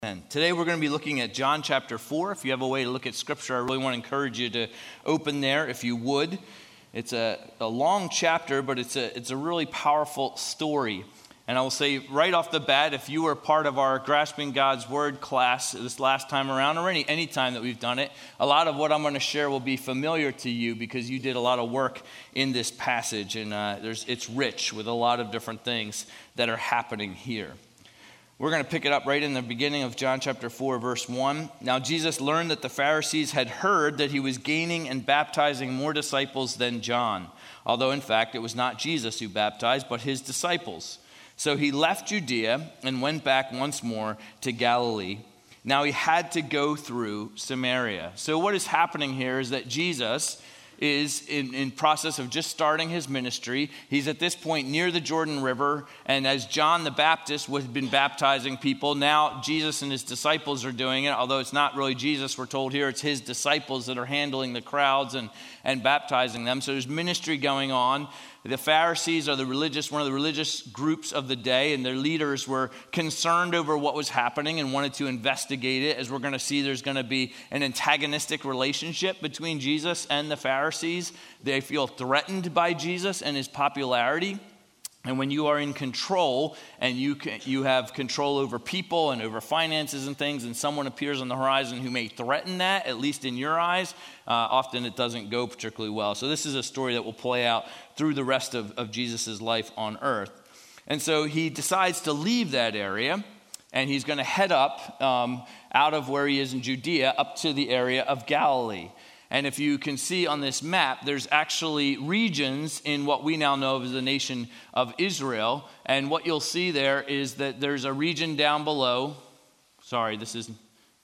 And today we're going to be looking at John chapter 4. If you have a way to look at scripture, I really want to encourage you to open there if you would. It's a long chapter, but it's a really powerful story. And I will say right off the bat, if you were part of our Grasping God's Word class this last time around, or any time that we've done it, a lot of what I'm going to share will be familiar to you because you did a lot of work in this passage. And it's rich with a lot of different things that are happening here. We're going to pick it up right in the beginning of John chapter 4, verse 1. Now Jesus learned that the Pharisees had heard that he was gaining and baptizing more disciples than John, although in fact it was not Jesus who baptized, but his disciples. So he left Judea and went back once more to Galilee. Now he had to go through Samaria. So what is happening here is that Jesus is in process of just starting his ministry. He's at this point near the Jordan River, and as John the Baptist had been baptizing people, now Jesus and his disciples are doing it, although it's not really Jesus, we're told here, it's his disciples that are handling the crowds and baptizing them. So there's ministry going on. The Pharisees are one of the religious groups of the day, and their leaders were concerned over what was happening and wanted to investigate it. As we're going to see, there's going to be an antagonistic relationship between Jesus and the Pharisees. They feel threatened by Jesus and his popularity. And when you are in control and you have control over people and over finances and things, and someone appears on the horizon who may threaten that, at least in your eyes, often it doesn't go particularly well. So this is a story that will play out through the rest of Jesus' life on earth. And so he decides to leave that area, and he's going to head up out of where he is in Judea up to the area of Galilee. And if you can see on this map, there's actually regions in what we now know as the nation of Israel. And what you'll see there is that there's a region down below. Sorry, this is,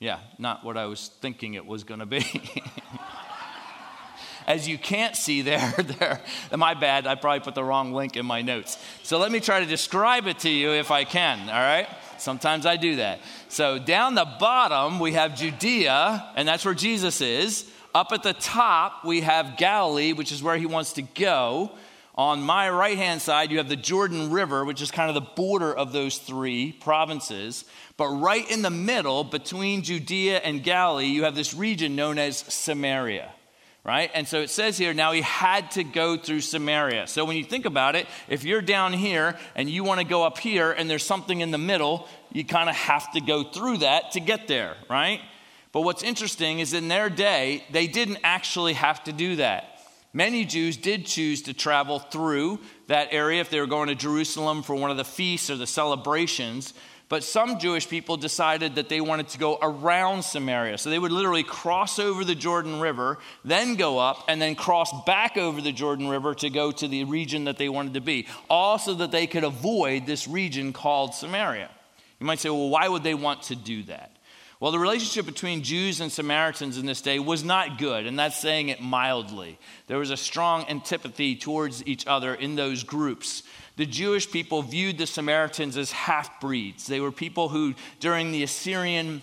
not what I was thinking it was going to be. As you can't see there, my bad, I probably put the wrong link in my notes. So let me try to describe it to you if I can, all right? Sometimes I do that. So down the bottom, we have Judea, and that's where Jesus is. Up at the top, we have Galilee, which is where he wants to go. On my right-hand side, you have the Jordan River, which is kind of the border of those three provinces. But right in the middle, between Judea and Galilee, you have this region known as Samaria, right? And so it says here, now he had to go through Samaria. So when you think about it, if you're down here and you want to go up here and there's something in the middle, you kind of have to go through that to get there, right? But what's interesting is in their day, they didn't actually have to do that. Many Jews did choose to travel through that area if they were going to Jerusalem for one of the feasts or the celebrations. But some Jewish people decided that they wanted to go around Samaria. So they would literally cross over the Jordan River, then go up, and then cross back over the Jordan River to go to the region that they wanted to be. All so that they could avoid this region called Samaria. You might say, well, why would they want to do that? Well, the relationship between Jews and Samaritans in this day was not good, and that's saying it mildly. There was a strong antipathy towards each other in those groups. The Jewish people viewed the Samaritans as half-breeds. They were people who, during the Assyrian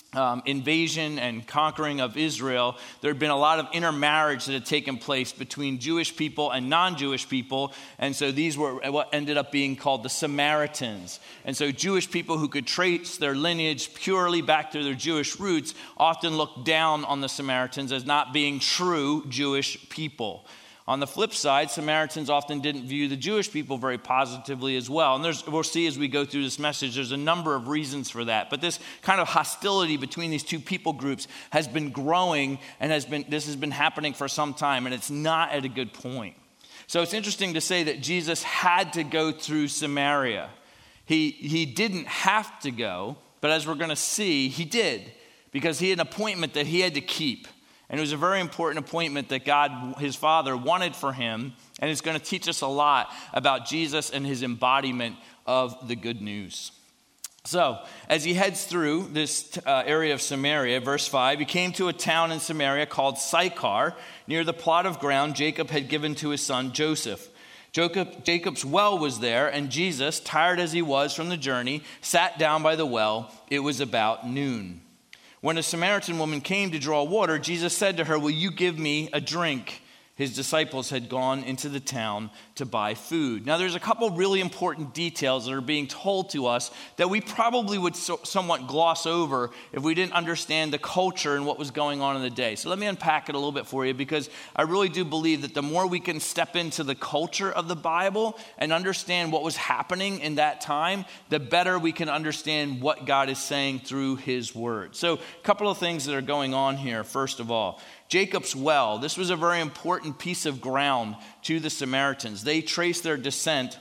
invasion and conquering of Israel, there had been a lot of intermarriage that had taken place between Jewish people and non-Jewish people, and so these were what ended up being called the Samaritans. And so Jewish people who could trace their lineage purely back to their Jewish roots often looked down on the Samaritans as not being true Jewish people. On the flip side, Samaritans often didn't view the Jewish people very positively as well. And we'll see as we go through this message, there's a number of reasons for that. But this kind of hostility between these two people groups has been growing and this has been happening for some time, and it's not at a good point. So it's interesting to say that Jesus had to go through Samaria. He didn't have to go, but as we're going to see, he did, because he had an appointment that he had to keep. And it was a very important appointment that God, his Father, wanted for him. And it's going to teach us a lot about Jesus and his embodiment of the good news. So, as he heads through this area of Samaria, verse 5, he came to a town in Samaria called Sychar, near the plot of ground Jacob had given to his son Joseph. Jacob's well was there, and Jesus, tired as he was from the journey, sat down by the well. It was about noon. When a Samaritan woman came to draw water, Jesus said to her, "Will you give me a drink?" his disciples had gone into the town to buy food. Now, there's a couple really important details that are being told to us that we probably would somewhat gloss over if we didn't understand the culture and what was going on in the day. So let me unpack it a little bit for you, because I really do believe that the more we can step into the culture of the Bible and understand what was happening in that time, the better we can understand what God is saying through his word. So a couple of things that are going on here. First of all, Jacob's well. This was a very important piece of ground to the Samaritans. They traced their descent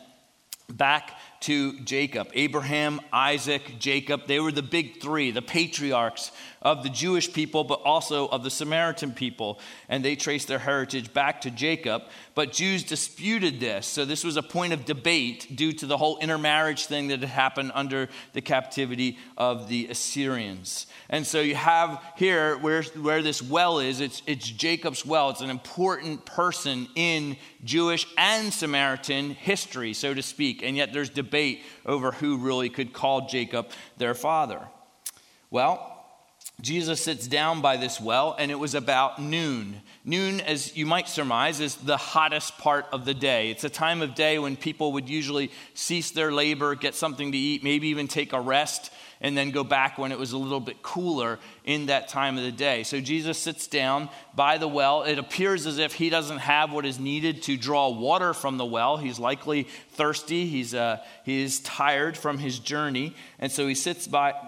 back to Jacob. Abraham, Isaac, Jacob, they were the big three, the patriarchs of the Jewish people, but also of the Samaritan people. And they traced their heritage back to Jacob. But Jews disputed this. So this was a point of debate due to the whole intermarriage thing that had happened under the captivity of the Assyrians. And so you have here where this well is, it's Jacob's well. It's an important person in Jewish and Samaritan history, so to speak. And yet there's debate over who really could call Jacob their father. Well, Jesus sits down by this well, and it was about noon. Noon, as you might surmise, is the hottest part of the day. It's a time of day when people would usually cease their labor, get something to eat, maybe even take a rest, and then go back when it was a little bit cooler in that time of the day. So Jesus sits down by the well. It appears as if he doesn't have what is needed to draw water from the well. He's likely thirsty. He is tired from his journey. And so he sits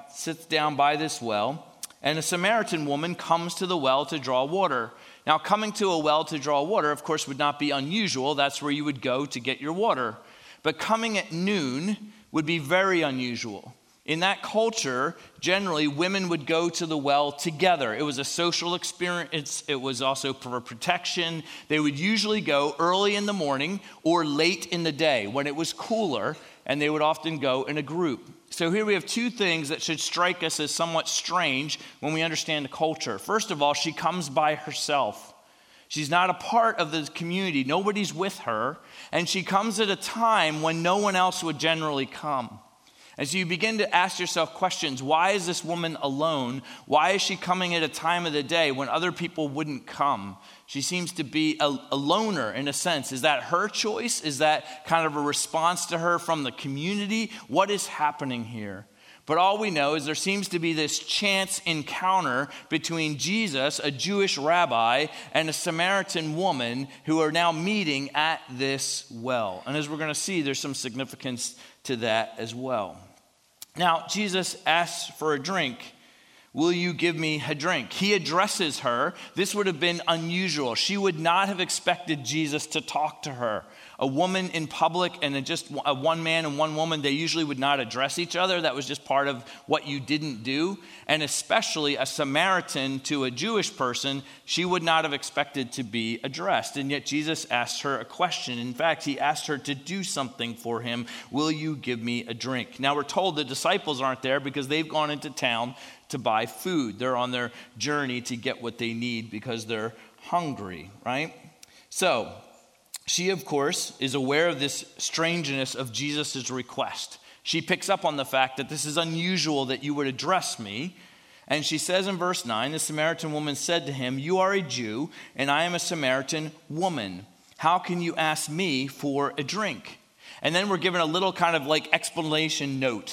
down by this well. And a Samaritan woman comes to the well to draw water. Now, coming to a well to draw water, of course, would not be unusual. That's where you would go to get your water. But coming at noon would be very unusual. In that culture, generally, women would go to the well together. It was a social experience. It was also for protection. They would usually go early in the morning or late in the day when it was cooler, and they would often go in a group. So here we have two things that should strike us as somewhat strange when we understand the culture. First of all, she comes by herself. She's not a part of the community. Nobody's with her. And she comes at a time when no one else would generally come. And so you begin to ask yourself questions. Why is this woman alone? Why is she coming at a time of the day when other people wouldn't come? She seems to be a loner in a sense. Is that her choice? Is that kind of a response to her from the community? What is happening here? But all we know is there seems to be this chance encounter between Jesus, a Jewish rabbi, and a Samaritan woman who are now meeting at this well. And as we're going to see, there's some significance to that as well. Now, Jesus asks for a drink. Will you give me a drink? He addresses her. This would have been unusual. She would not have expected Jesus to talk to her. A woman in public and just a one man and one woman, they usually would not address each other. That was just part of what you didn't do. And especially a Samaritan to a Jewish person, she would not have expected to be addressed. And yet Jesus asked her a question. In fact, he asked her to do something for him. Will you give me a drink? Now we're told the disciples aren't there because they've gone into town to buy food. They're on their journey to get what they need because they're hungry, right? So she, of course, is aware of this strangeness of Jesus' request. She picks up on the fact that this is unusual that you would address me. And she says in verse 9, the Samaritan woman said to him, "You are a Jew, and I am a Samaritan woman. How can you ask me for a drink?" And then we're given a little kind of like explanation note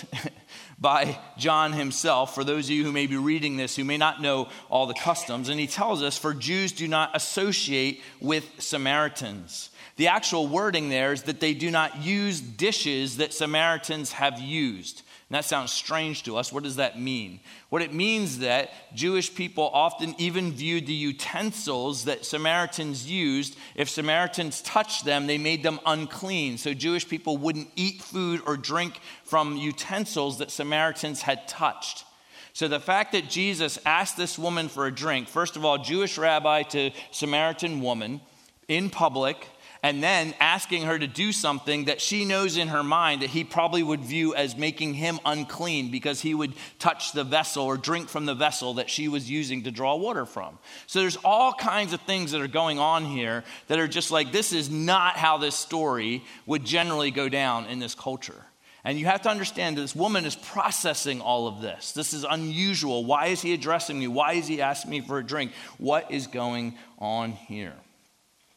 by John himself, for those of you who may be reading this who may not know all the customs. And he tells us, for Jews do not associate with Samaritans. The actual wording there is that they do not use dishes that Samaritans have used. And that sounds strange to us. What does that mean? What it means is that Jewish people often even viewed the utensils that Samaritans used. If Samaritans touched them, they made them unclean. So Jewish people wouldn't eat food or drink from utensils that Samaritans had touched. So the fact that Jesus asked this woman for a drink, first of all, Jewish rabbi to Samaritan woman in public, and then asking her to do something that she knows in her mind that he probably would view as making him unclean because he would touch the vessel or drink from the vessel that she was using to draw water from. So there's all kinds of things that are going on here that are just like, this is not how this story would generally go down in this culture. And you have to understand that this woman is processing all of this. This is unusual. Why is he addressing me? Why is he asking me for a drink? What is going on here?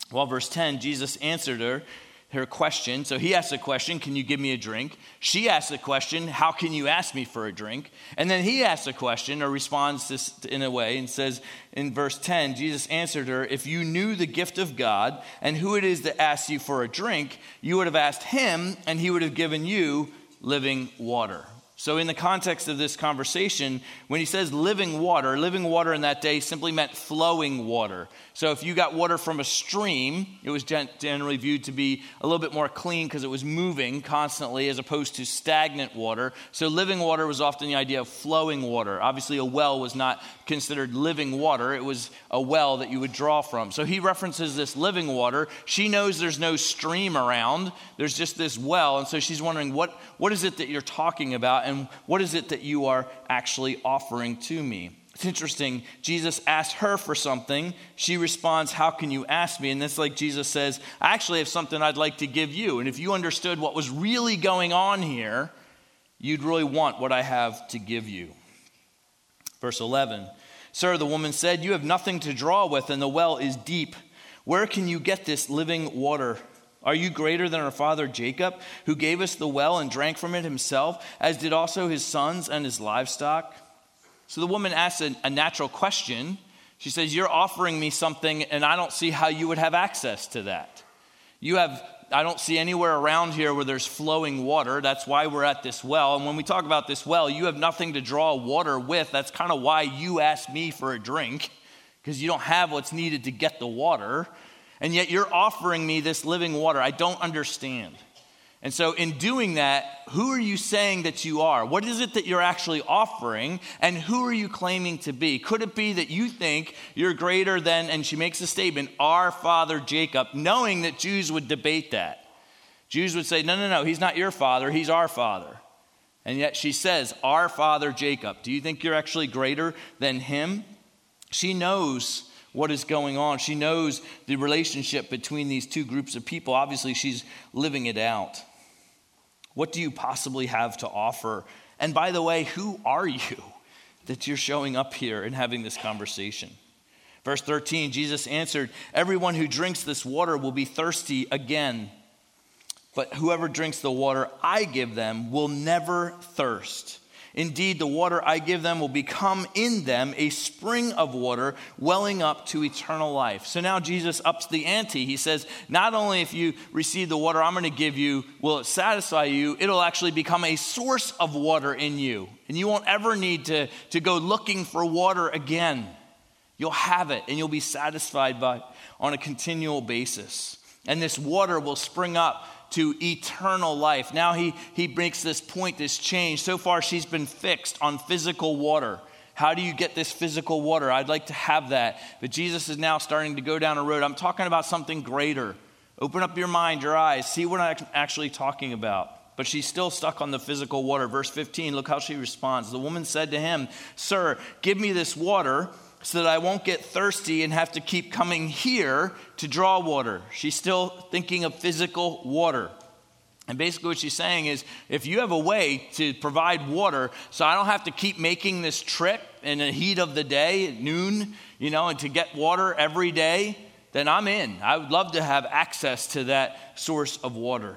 Well, verse 10, Jesus answered her question. So he asked the question, can you give me a drink? She asked the question, how can you ask me for a drink? And then he asked the question, or responds this in a way, and says in verse 10, Jesus answered her, if you knew the gift of God and who it is that asks you for a drink, you would have asked him and he would have given you living water. So in the context of this conversation, when he says living water in that day simply meant flowing water. So if you got water from a stream, it was generally viewed to be a little bit more clean because it was moving constantly as opposed to stagnant water. So living water was often the idea of flowing water. Obviously, a well was not considered living water. It was a well that you would draw from. So he references this living water. She knows there's no stream around. There's just this well. And so she's wondering, what is it that you're talking about? And what is it that you are actually offering to me? It's interesting. Jesus asks her for something. She responds, how can you ask me? And that's like Jesus says, I actually have something I'd like to give you. And if you understood what was really going on here, you'd really want what I have to give you. Verse 11, sir, the woman said, you have nothing to draw with and the well is deep. Where can you get this living water? Are you greater than our father Jacob, who gave us the well and drank from it himself, as did also his sons and his livestock? So the woman asks a natural question. She says, you're offering me something, and I don't see how you would have access to that. I don't see anywhere around here where there's flowing water. That's why we're at this well. And when we talk about this well, you have nothing to draw water with. That's kind of why you asked me for a drink, because you don't have what's needed to get the water. And yet you're offering me this living water. I don't understand. And so in doing that, who are you saying that you are? What is it that you're actually offering? And who are you claiming to be? Could it be that you think you're greater than, and she makes a statement, our father Jacob, knowing that Jews would debate that. Jews would say, no, he's not your father, he's our father. And yet she says, our father Jacob. Do you think you're actually greater than him? She knows what is going on. She knows the relationship between these two groups of people. Obviously, she's living it out. What do you possibly have to offer? And by the way, who are you that you're showing up here and having this conversation? Verse 13, Jesus answered, everyone who drinks this water will be thirsty again. But whoever drinks the water I give them will never thirst. Indeed, the water I give them will become in them a spring of water welling up to eternal life. So now Jesus ups the ante. He says, not only if you receive the water I'm going to give you, will it satisfy you, it'll actually become a source of water in you. And you won't ever need to go looking for water again. You'll have it and you'll be satisfied on a continual basis. And this water will spring up to eternal life. Now he makes this point, this change. So far she's been fixed on physical water. How do you get this physical water? I'd like to have that. But Jesus is now starting to go down a road. I'm talking about something greater. Open up your mind, your eyes. See what I'm actually talking about. But she's still stuck on the physical water. Verse 15, look how she responds. The woman said to him, sir, give me this water so that I won't get thirsty and have to keep coming here to draw water. She's still thinking of physical water. And basically what she's saying is, if you have a way to provide water so I don't have to keep making this trip in the heat of the day at noon, and to get water every day, then I'm in. I would love to have access to that source of water.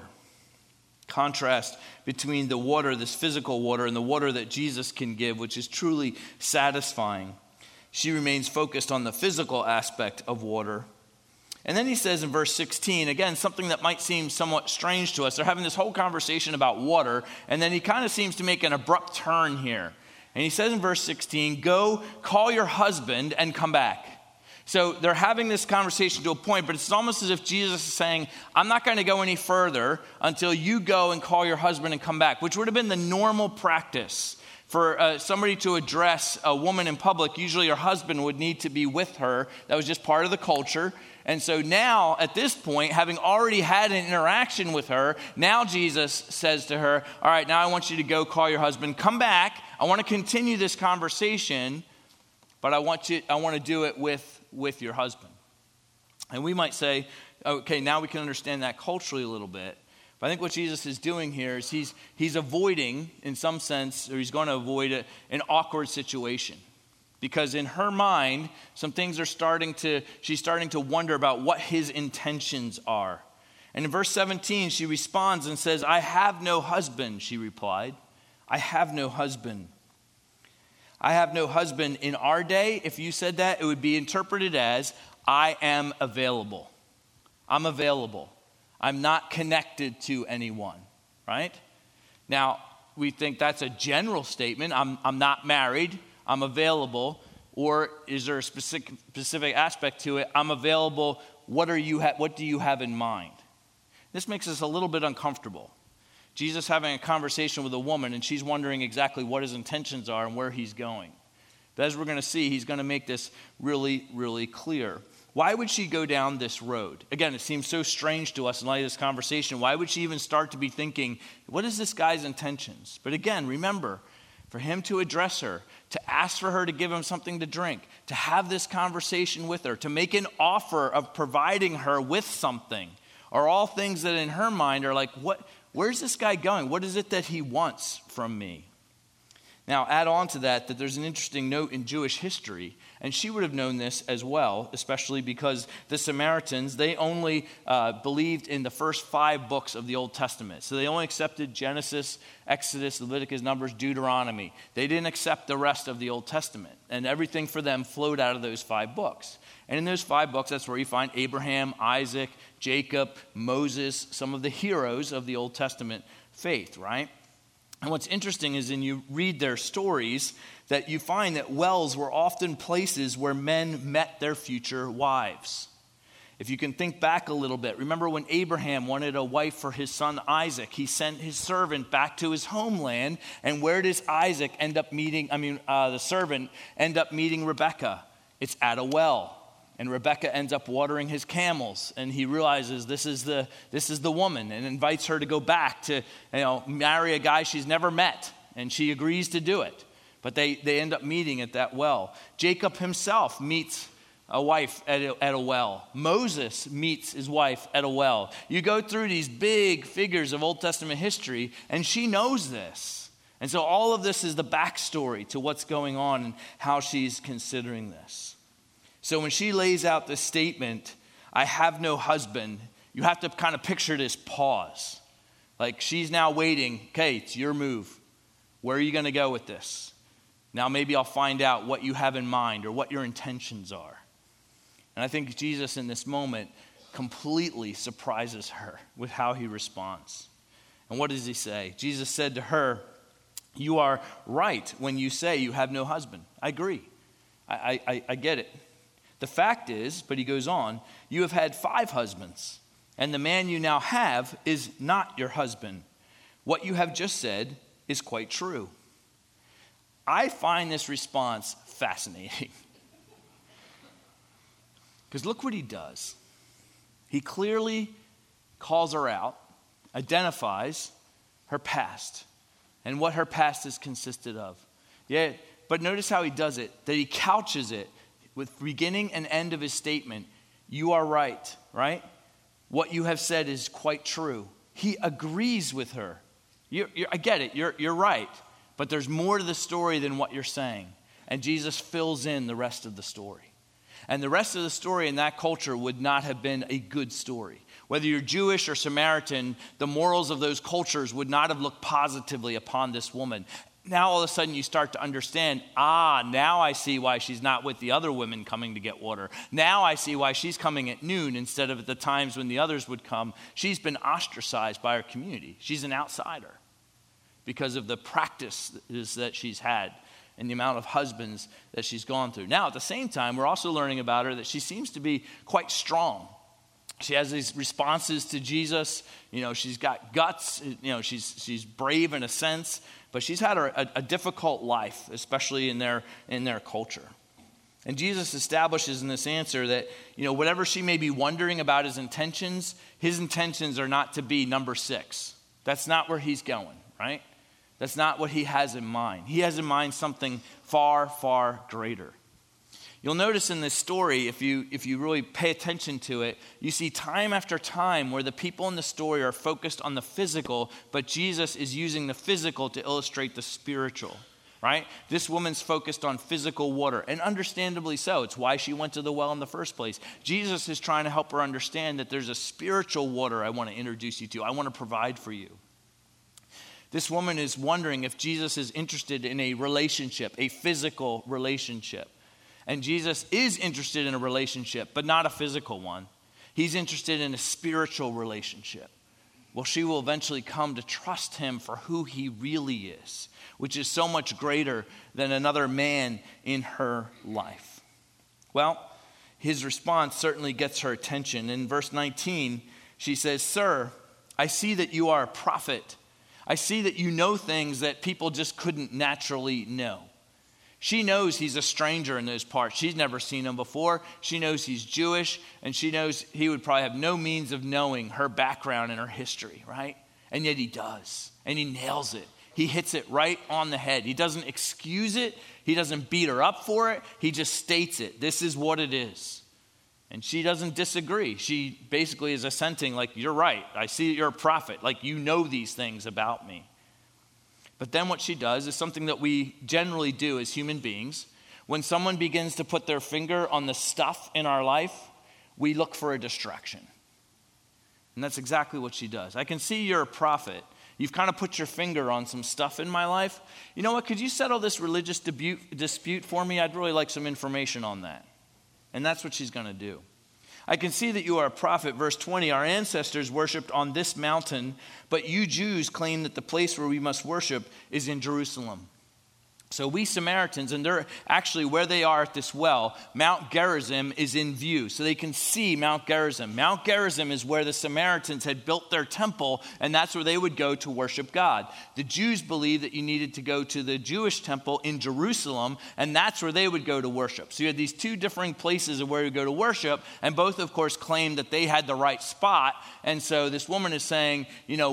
Contrast between the water, this physical water, and the water that Jesus can give, which is truly satisfying. She remains focused on the physical aspect of water. And then he says in verse 16, again, something that might seem somewhat strange to us. They're having this whole conversation about water, and then he kind of seems to make an abrupt turn here. And he says in verse 16, go call your husband and come back. So they're having this conversation to a point, but it's almost as if Jesus is saying, I'm not going to go any further until you go and call your husband and come back, which would have been the normal practice. For somebody to address a woman in public, usually her husband would need to be with her. That was just part of the culture. And so now, at this point, having already had an interaction with her, now Jesus says to her, all right, now I want you to go call your husband. Come back. I want to continue this conversation, but I want to do it with your husband. And we might say, okay, now we can understand that culturally a little bit. But I think what Jesus is doing here is he's avoiding, in some sense, or he's going to avoid an awkward situation. because in her mind, some things are she's starting to wonder about what his intentions are. And in verse 17, she responds and says, I have no husband, she replied. I have no husband. I have no husband. In our day, if you said that, it would be interpreted as, I am available. I'm available. I'm not connected to anyone, right? Now, we think that's a general statement. I'm not married. I'm available. Or is there a specific aspect to it? I'm available. What do you have in mind? This makes us a little bit uncomfortable. Jesus having a conversation with a woman, and she's wondering exactly what his intentions are and where he's going. But as we're going to see, he's going to make this really, really clear. Why would she go down this road? Again, it seems so strange to us in light of this conversation. Why would she even start to be thinking, what is this guy's intentions? But again, remember, for him to address her, to ask for her to give him something to drink, to have this conversation with her, to make an offer of providing her with something, are all things that in her mind are like, where's this guy going? What is it that he wants from me? Now, add on to that there's an interesting note in Jewish history, and she would have known this as well, especially because the Samaritans, they only believed in the first 5 books of the Old Testament. So they only accepted Genesis, Exodus, Leviticus, Numbers, Deuteronomy. They didn't accept the rest of the Old Testament, and everything for them flowed out of those 5 books. And in those 5 books, that's where you find Abraham, Isaac, Jacob, Moses, some of the heroes of the Old Testament faith, right? And what's interesting is when you read their stories that you find that wells were often places where men met their future wives. If you can think back a little bit, remember when Abraham wanted a wife for his son Isaac, he sent his servant back to his homeland, and where does Isaac end up meeting, the servant end up meeting Rebekah? It's at a well. And Rebekah ends up watering his camels, and he realizes this is the woman, and invites her to go back to marry a guy she's never met, and she agrees to do it. But they end up meeting at that well. Jacob himself meets a wife at a well. Moses meets his wife at a well. You go through these big figures of Old Testament history, and she knows this. And so all of this is the backstory to what's going on and how she's considering this. So when she lays out this statement, I have no husband, you have to kind of picture this pause. Like she's now waiting, okay, it's your move. Where are you going to go with this? Now maybe I'll find out what you have in mind or what your intentions are. And I think Jesus in this moment completely surprises her with how he responds. And what does he say? Jesus said to her, you are right when you say you have no husband. I agree. I get it. The fact is, but he goes on, you have had 5 husbands, and the man you now have is not your husband. What you have just said is quite true. I find this response fascinating. Because look what he does. He clearly calls her out, identifies her past, and what her past has consisted of. Yeah, but notice how he does it, that he couches it with beginning and end of his statement. You are right? What you have said is quite true. He agrees with her. I get it, you're right. But there's more to the story than what you're saying. And Jesus fills in the rest of the story. And the rest of the story in that culture would not have been a good story. Whether you're Jewish or Samaritan, the morals of those cultures would not have looked positively upon this woman. Now all of a sudden you start to understand, now I see why she's not with the other women coming to get water. Now I see why she's coming at noon instead of at the times when the others would come. She's been ostracized by her community. She's an outsider because of the practices that she's had and the amount of husbands that she's gone through. Now at the same time, we're also learning about her that she seems to be quite strong. She has these responses to Jesus. She's got guts. She's brave in a sense. But she's had a difficult life, especially in their culture. And Jesus establishes in this answer that, whatever she may be wondering about his intentions are not to be number 6. That's not where he's going, right? That's not what he has in mind. He has in mind something far, far greater. You'll notice in this story, if you really pay attention to it, you see time after time where the people in the story are focused on the physical, but Jesus is using the physical to illustrate the spiritual. right? This woman's focused on physical water, and understandably so. It's why she went to the well in the first place. Jesus is trying to help her understand that there's a spiritual water I want to introduce you to. I want to provide for you. This woman is wondering if Jesus is interested in a relationship, a physical relationship. And Jesus is interested in a relationship, but not a physical one. He's interested in a spiritual relationship. Well, she will eventually come to trust him for who he really is, which is so much greater than another man in her life. Well, his response certainly gets her attention. In verse 19, she says, "Sir, I see that you are a prophet. I see that you know things that people just couldn't naturally know." She knows he's a stranger in those parts. She's never seen him before. She knows he's Jewish, and she knows he would probably have no means of knowing her background and her history, right? And yet he does, and he nails it. He hits it right on the head. He doesn't excuse it. He doesn't beat her up for it. He just states it. This is what it is. And she doesn't disagree. She basically is assenting like, "You're right. I see that you're a prophet. Like, you know these things about me." But then what she does is something that we generally do as human beings. When someone begins to put their finger on the stuff in our life, we look for a distraction. And that's exactly what she does. "I can see you're a prophet. You've kind of put your finger on some stuff in my life. You know what? Could you settle this religious dispute for me? I'd really like some information on that." And that's what she's going to do. "I can see that you are a prophet." Verse 20, "Our ancestors worshipped on this mountain, but you Jews claim that the place where we must worship is in Jerusalem." So we Samaritans, and they're actually where they are at this well, Mount Gerizim is in view. So they can see Mount Gerizim. Mount Gerizim is where the Samaritans had built their temple, and that's where they would go to worship God. The Jews believed that you needed to go to the Jewish temple in Jerusalem, and that's where they would go to worship. So you had these two different places of where to go to worship, and both, of course, claimed that they had the right spot. And so this woman is saying,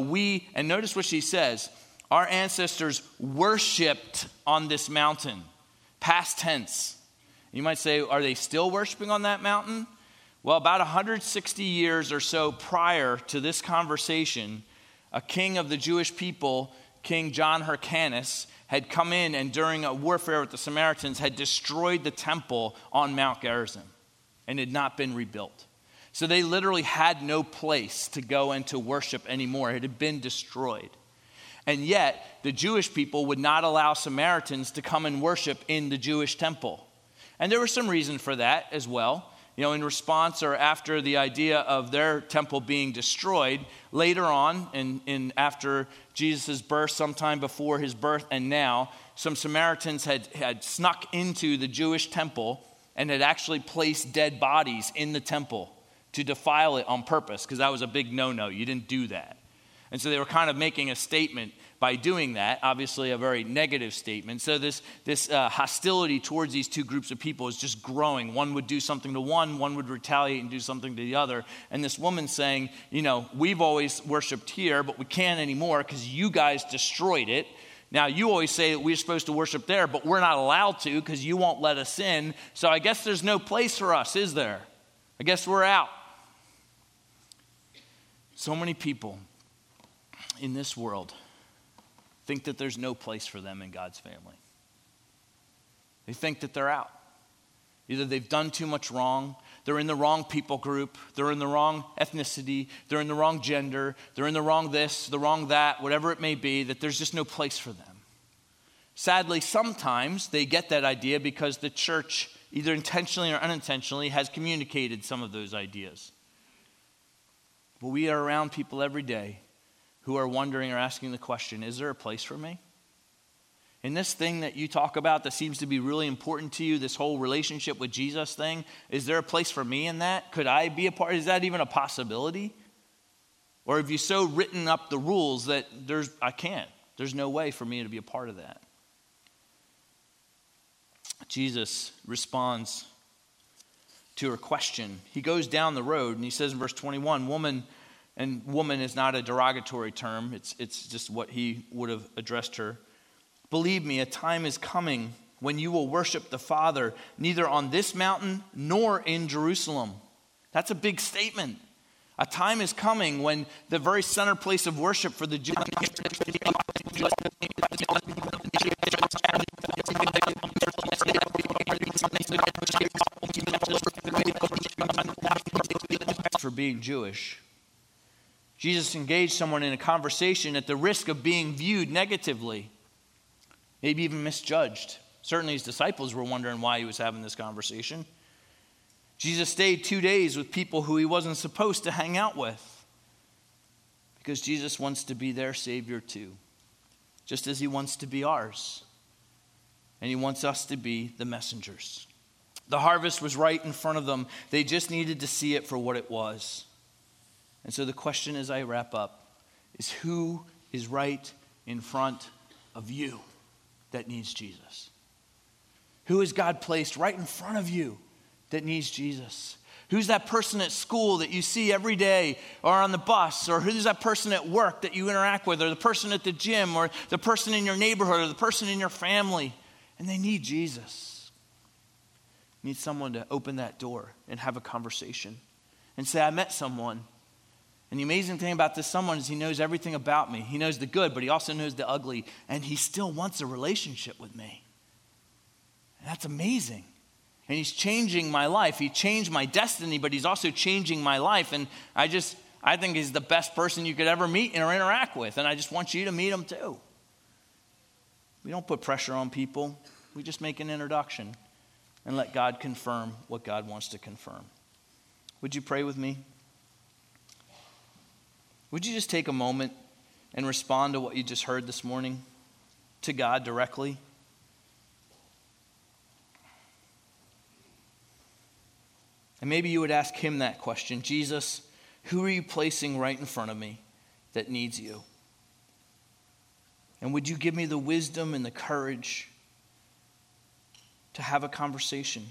and notice what she says, "Our ancestors worshipped on this mountain." Past tense. You might say, are they still worshiping on that mountain? Well, about 160 years or so prior to this conversation, a king of the Jewish people, King John Hyrcanus, had come in and during a warfare with the Samaritans had destroyed the temple on Mount Gerizim and had not been rebuilt. So they literally had no place to go and to worship anymore. It had been destroyed. And yet, the Jewish people would not allow Samaritans to come and worship in the Jewish temple. And there was some reason for that as well. In response or after the idea of their temple being destroyed, later on, after Jesus' birth, sometime before his birth and now, some Samaritans had snuck into the Jewish temple and had actually placed dead bodies in the temple to defile it on purpose, because that was a big no-no. You didn't do that. And so they were kind of making a statement by doing that, obviously a very negative statement. So this hostility towards these two groups of people is just growing. One would do something to one would retaliate and do something to the other. And this woman saying, we've always worshiped here, but we can't anymore because you guys destroyed it. Now, you always say that we're supposed to worship there, but we're not allowed to because you won't let us in. So I guess there's no place for us, is there? I guess we're out. So many people in this world think that there's no place for them in God's family. They think that they're out. Either they've done too much wrong, they're in the wrong people group, they're in the wrong ethnicity, they're in the wrong gender, they're in the wrong this, the wrong that, whatever it may be, that there's just no place for them. Sadly, sometimes they get that idea because the church, either intentionally or unintentionally, has communicated some of those ideas. But we are around people every day who are wondering or asking the question, is there a place for me? In this thing that you talk about that seems to be really important to you, this whole relationship with Jesus thing, is there a place for me in that? Could I be a part? Is that even a possibility? Or have you so written up the rules that I can't? There's no way for me to be a part of that. Jesus responds to her question. He goes down the road and he says in verse 21, woman, and woman is not a derogatory term. It's just what he would have addressed her. Believe me, a time is coming when you will worship the Father neither on this mountain nor in Jerusalem. That's a big statement. A time is coming when the very center place of worship for the Jews For being Jewish. Jesus engaged someone in a conversation at the risk of being viewed negatively, maybe even misjudged. Certainly his disciples were wondering why he was having this conversation. Jesus stayed 2 days with people who he wasn't supposed to hang out with because Jesus wants to be their Savior too, just as he wants to be ours. And he wants us to be the messengers. The harvest was right in front of them. They just needed to see it for what it was. And so the question as I wrap up is, who is right in front of you that needs Jesus? Who has God placed right in front of you that needs Jesus? Who's that person at school that you see every day or on the bus? Or who's that person at work that you interact with? Or the person at the gym? Or the person in your neighborhood? Or the person in your family? And they need Jesus. You need someone to open that door and have a conversation and say, I met someone. And the amazing thing about this someone is he knows everything about me. He knows the good, but he also knows the ugly. And he still wants a relationship with me. And that's amazing. And he's changing my life. He changed my destiny, but he's also changing my life. And I think he's the best person you could ever meet or interact with. And I just want you to meet him too. We don't put pressure on people. We just make an introduction and let God confirm what God wants to confirm. Would you pray with me? Would you just take a moment and respond to what you just heard this morning to God directly? And maybe you would ask him that question. Jesus, who are you placing right in front of me that needs you? And would you give me the wisdom and the courage to have a conversation,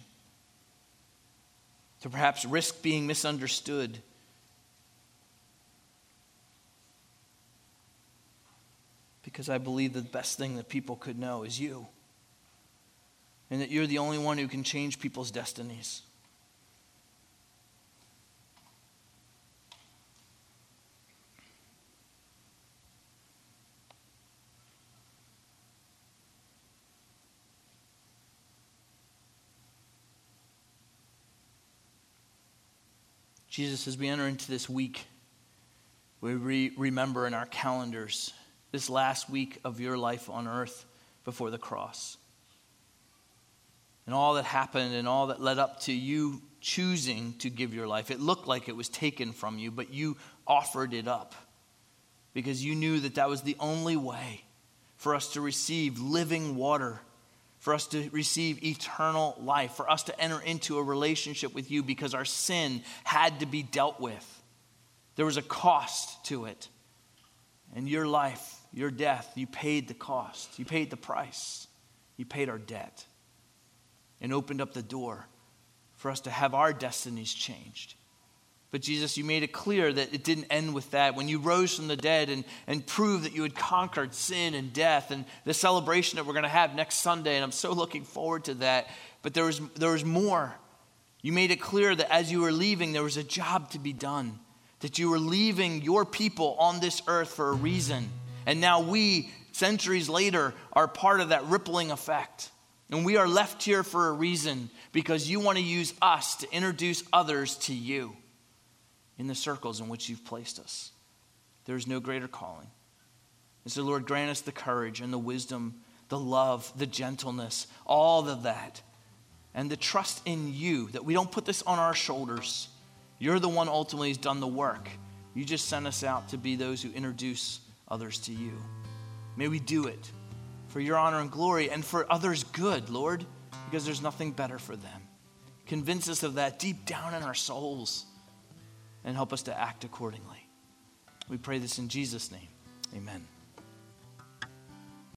to perhaps risk being misunderstood, because I believe the best thing that people could know is you, and that you're the only one who can change people's destinies. Jesus, as we enter into this week, we remember in our calendars this last week of your life on earth before the cross. And all that happened and all that led up to you choosing to give your life. It looked like it was taken from you, but you offered it up because you knew that that was the only way for us to receive living water, for us to receive eternal life, for us to enter into a relationship with you because our sin had to be dealt with. There was a cost to it. And your life, your death, you paid the cost. You paid the price. You paid our debt and opened up the door for us to have our destinies changed. But Jesus, you made it clear that it didn't end with that. When you rose from the dead and proved that you had conquered sin and death, and the celebration that we're going to have next Sunday, and I'm so looking forward to that. But there was more. You made it clear that as you were leaving, there was a job to be done, that you were leaving your people on this earth for a reason. And now we, centuries later, are part of that rippling effect. And we are left here for a reason, because you want to use us to introduce others to you in the circles in which you've placed us. There is no greater calling. And so, Lord, grant us the courage and the wisdom, the love, the gentleness, all of that, and the trust in you, that we don't put this on our shoulders. You're the one ultimately who's done the work. You just sent us out to be those who introduce others to you. May we do it for your honor and glory and for others' good, Lord, because there's nothing better for them. Convince us of that deep down in our souls and help us to act accordingly. We pray this in Jesus' name. Amen.